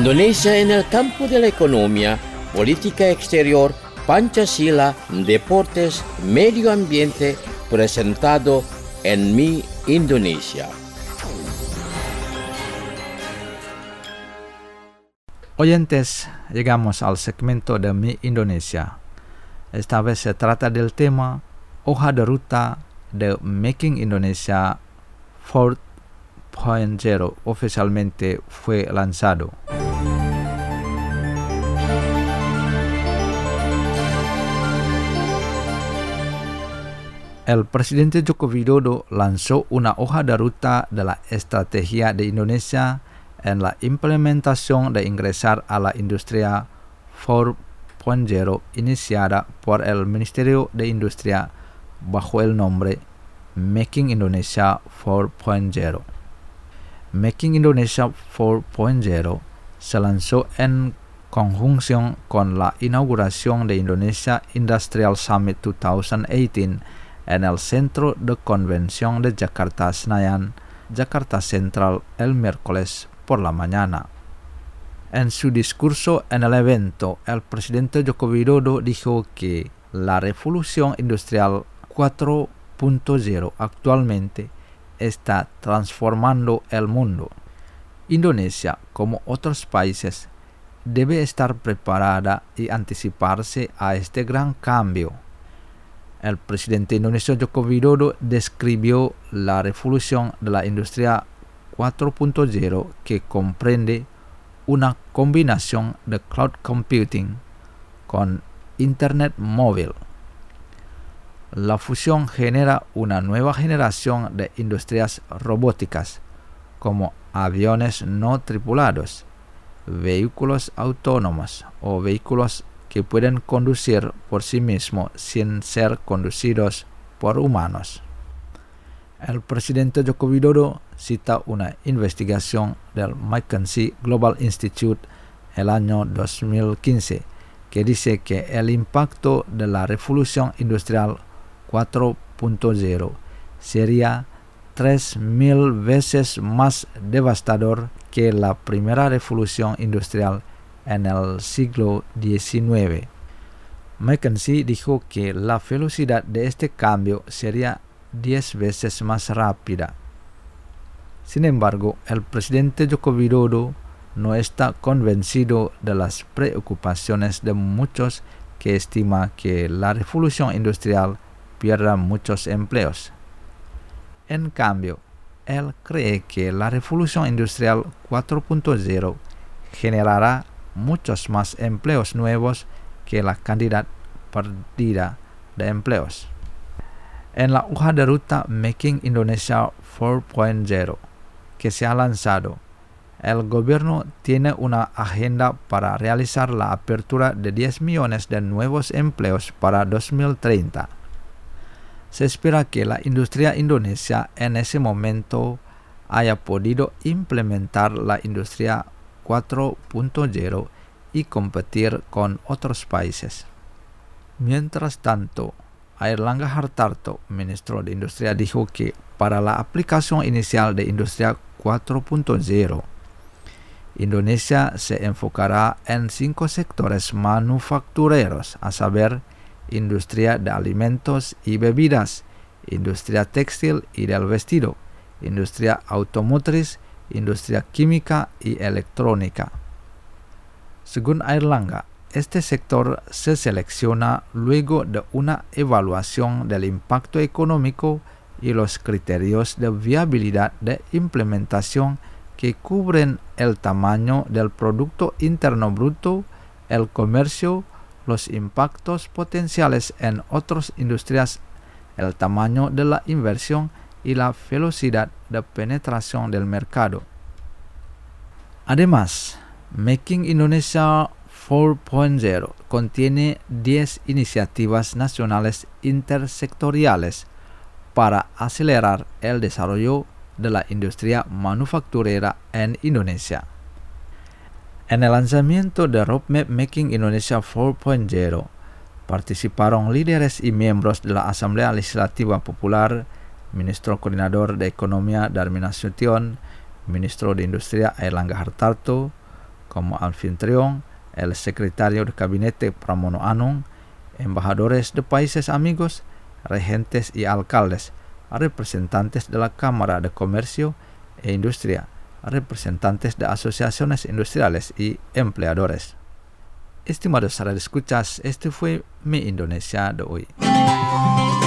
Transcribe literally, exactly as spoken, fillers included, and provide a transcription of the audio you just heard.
Indonesia en el campo de la economía, política exterior, Pancasila, deportes, medio ambiente, presentado en Mi Indonesia. Oyentes, llegamos al segmento de Mi Indonesia. Esta vez se trata del tema Hoja de Ruta de Making Indonesia cuatro punto cero oficialmente fue lanzado. El presidente Joko Widodo lanzó una hoja de ruta de la estrategia de Indonesia en la implementación de ingresar a la industria cuatro punto cero iniciada por el Ministerio de Industria bajo el nombre Making Indonesia cuatro punto cero. Making Indonesia cuatro punto cero se lanzó en conjunción con la inauguración de Indonesia Industrial Summit dos mil dieciocho en el Centro de Convención de Jakarta Senayan, Jakarta Central, el miércoles por la mañana. En su discurso en el evento, el presidente Joko Widodo dijo que la revolución industrial cuatro punto cero actualmente está transformando el mundo. Indonesia, como otros países, debe estar preparada y anticiparse a este gran cambio. El presidente indonesio Joko Widodo describió la revolución de la industria cuatro punto cero que comprende una combinación de cloud computing con Internet móvil. La fusión genera una nueva generación de industrias robóticas, como aviones no tripulados, vehículos autónomos o vehículos que pueden conducir por sí mismos sin ser conducidos por humanos. El presidente Joko Widodo cita una investigación del McKinsey Global Institute el año dos mil quince que dice que el impacto de la revolución industrial cuatro punto cero sería tres mil veces más devastador que la primera revolución industrial en el siglo diecinueve. McKinsey dijo que la velocidad de este cambio sería diez veces más rápida. Sin embargo, el presidente Joko Widodo no está convencido de las preocupaciones de muchos que estima que la revolución industrial pierda muchos empleos. En cambio, él cree que la revolución industrial cuatro punto cero generará muchos más empleos nuevos que la cantidad perdida de empleos. En la hoja de ruta Making Indonesia cuatro punto cero que se ha lanzado, el gobierno tiene una agenda para realizar la apertura de diez millones de nuevos empleos para dos mil treinta. Se espera que la industria indonesia en ese momento haya podido implementar la industria cuatro punto cero y competir con otros países. Mientras tanto, Airlangga Hartarto, ministro de Industria, dijo que para la aplicación inicial de Industria cuatro punto cero, Indonesia se enfocará en cinco sectores manufactureros, a saber, industria de alimentos y bebidas, industria textil y del vestido, industria automotriz, industria química y electrónica. Según Airlangga, este sector se selecciona luego de una evaluación del impacto económico y los criterios de viabilidad de implementación que cubren el tamaño del Producto Interno Bruto, el comercio, los impactos potenciales en otras industrias, el tamaño de la inversión y la velocidad de penetración del mercado. Además, Making Indonesia cuatro punto cero contiene diez iniciativas nacionales intersectoriales para acelerar el desarrollo de la industria manufacturera en Indonesia. En el lanzamiento de Roadmap Making Indonesia cuatro punto cero participaron líderes y miembros de la Asamblea Legislativa Popular, Ministro Coordinador de Economía Darmin Nasution, Ministro de Industria Airlangga Hartarto, como anfitrión el secretario de Gabinete Pramono Anung, embajadores de países amigos, regentes y alcaldes, representantes de la Cámara de Comercio e Industria, representantes de asociaciones industriales y empleadores. Estimados radioescuchas, este fue Mi Indonesia de hoy.